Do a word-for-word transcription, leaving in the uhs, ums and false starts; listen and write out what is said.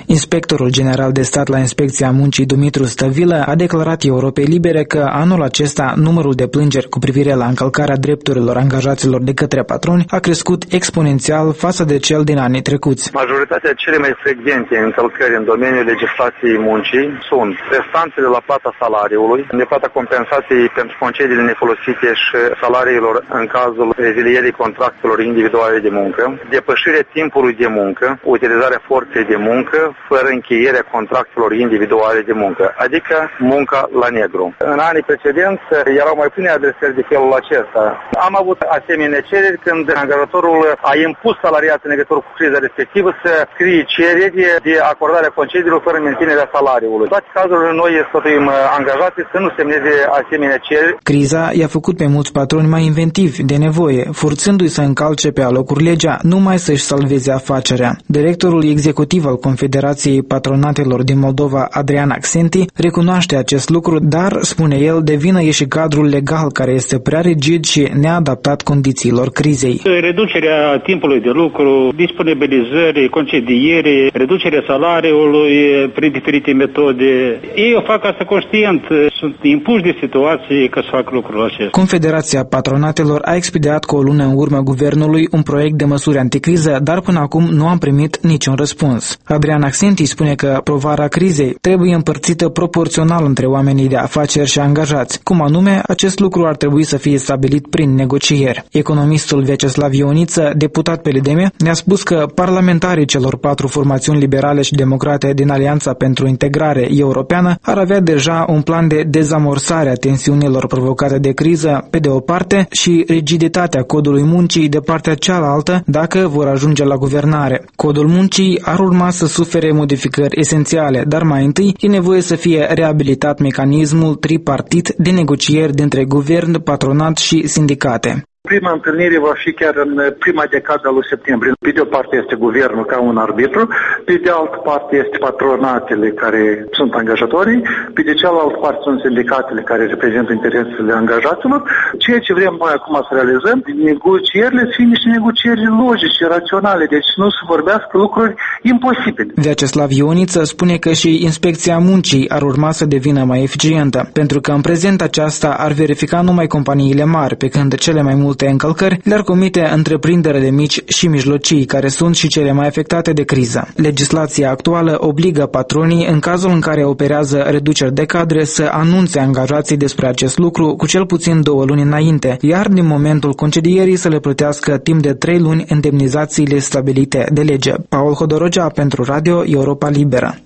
Inspectorul general de stat la Inspecția Muncii, Dumitru Stăvilă, a declarat Europei Libere că anul acesta numărul de plângeri cu privire la încălcarea drepturilor angajaților de către patroni a crescut exponențial față de cel din anii trecuți. Majoritatea cele mai frecvente încălcări în domeniul legislației muncii sunt restanțele la plata salariului, neplata compensației pentru concediile nefolosite și salariilor în cazul rezilierii contractelor individuale de muncă, depășirea timpului de muncă, utilizarea forței de muncă fără încheierea contractelor individuale de muncă, adică munca la negru. În anii precedenți erau mai puține adresări de felul acesta. Am avut asemenea cereri când angajatorul a impus salariații în legătură cu criza respectivă să scrie cereri de acordarea concediilor fără menținerea salariului. În toate cazurile noi sfătuim angajații să nu semneze asemenea cereri. Criza i-a făcut pe mulți patroni mai inventivi de nevoie, forțându-i să încalce pe alocuri legea, numai să-și salveze afacerea. Directorul executiv al Confederației Patronatelor din Moldova, Adrian Accenti, recunoaște acest lucru, dar, spune el, de vină e și cadrul legal care este prea rigid și neadaptat condițiilor crizei. Reducerea timpului de lucru, disponibilizări, concediere, reducerea salariului prin diferite metode. Ei o fac asta conștient, sunt impuși de situații ca să fac lucrul acesta. Confederația Patronatelor a expediat cu o lună în urmă guvernului un proiect de măsuri anticriză, dar până acum nu am primit niciun răspuns. Adrian Accenti spune că povara crizei trebuie împărțită proporțional între oamenii de afaceri și angajați. Cum anume, acest lucru ar trebui să fie stabilit prin negocieri. Economistul Vyacheslav Ioniță, deputat pe L D M, ne-a spus că parlamentarii celor patru formațiuni liberale și democrate din Alianța pentru Integrare Europeană ar avea deja un plan de dezamorsare a tensiunilor provocate de criză, pe de o parte, și rigiditatea codului muncii de partea cealaltă, dacă vor ajunge la guvernare. Codul muncii ar urma să sufere modificări esențiale, dar mai întâi e nevoie să fie reabilitat mecanismul tripartit de negocieri dintre guvern, patronat și sindicate. Prima întâlnire va fi chiar în prima decadă a lui septembrie. Pe de o parte este guvernul ca un arbitru, pe de altă parte este patronatele care sunt angajatorii, pe de cealaltă parte sunt sindicatele care reprezintă interesele angajaților. Ceea ce vrem noi acum să realizăm, negocierile să fie niște negocieri logice, raționale, deci nu să vorbească lucruri imposibile. Vyacheslav Ioniță spune că și Inspecția Muncii ar urma să devină mai eficientă, pentru că în prezent aceasta ar verifica numai companiile mari, pe când cele mai multe încălcări le-ar comite întreprinderile mici și mijlocii, care sunt și cele mai afectate de criză. Legislația actuală obligă patronii, în cazul în care operează reduceri de cadre, să anunțe angajații despre acest lucru cu cel puțin două luni înainte, iar din momentul concedierii să le plătească timp de trei luni indemnizațiile stabilite de lege. Paul Hodorogea pentru Radio Europa Liberă.